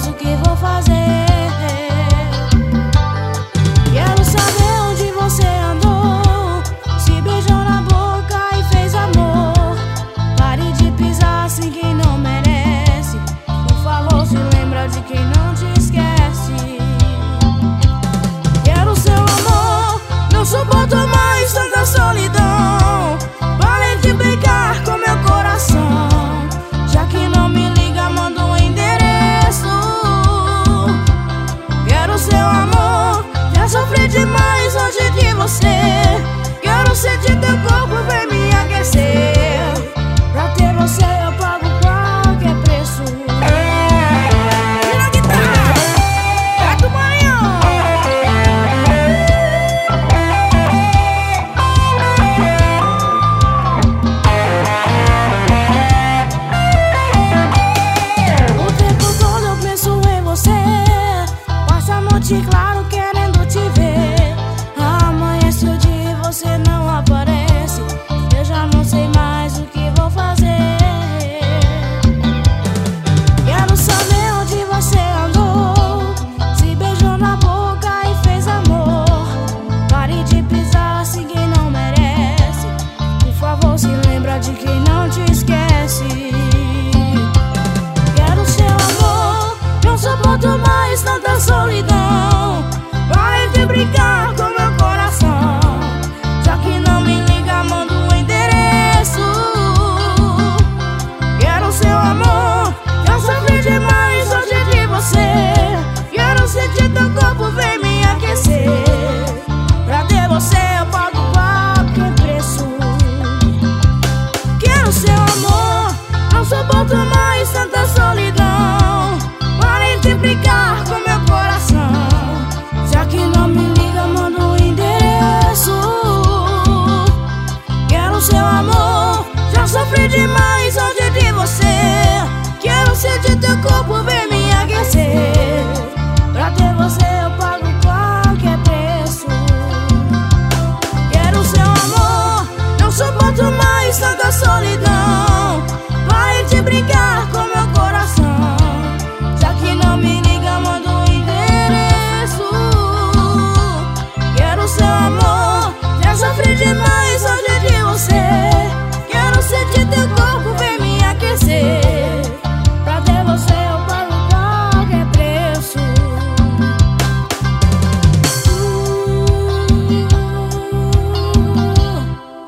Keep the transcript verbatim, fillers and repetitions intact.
mais o que vou fazer. Quero saber onde você andou, se beijou na boca e fez amor. Pare de pisar assim quem não merece. Por favor, se lembra de quem não te esquece. Quero seu amor, não suporto mais tanta solidão. Pare de brincar com meu coração. Já que não me liga, manda um endereço. Quero seu amor, já sofri demais longe de você. Quero sentir teu corpo, vem me aquecer. Pra ter você eu pago qualquer preço. Tira a guitarra, Beto Maranhão. O tempo todo eu penso em você. Passa a noite claro querendo te ver. Amanhece o dia e você não aparece. Eu já não sei mais o que vou fazer. Quero saber onde você andou, se beijou na boca e fez amor. Pare de pisar assim quem não merece. Por favor, se lembra de quem não te esquece. Quero seu amor, não suporto mais tanta solidão. Pare de brincar com meu coração. Já que não me liga, manda um endereço. Quero seu amor, já sofri demais longe de você. Quero sentir teu corpo, vem me aquecer. Pra ter você eu pago qualquer preço. Quero seu amor, não suporto mais tanta solidão. Pare de brincar com meu coração. Já que não me liga, manda um endereço. Quero seu amor, já sofri demais longe de você. Quero sentir teu corpo, vem me aquecer. Pra ter você eu pago qualquer preço. Quero seu amor, não suporto mais tanta solidão. Pare de brincar com meu coração. Já que não me liga, manda um endereço. Quero seu amor, já sofri demais longe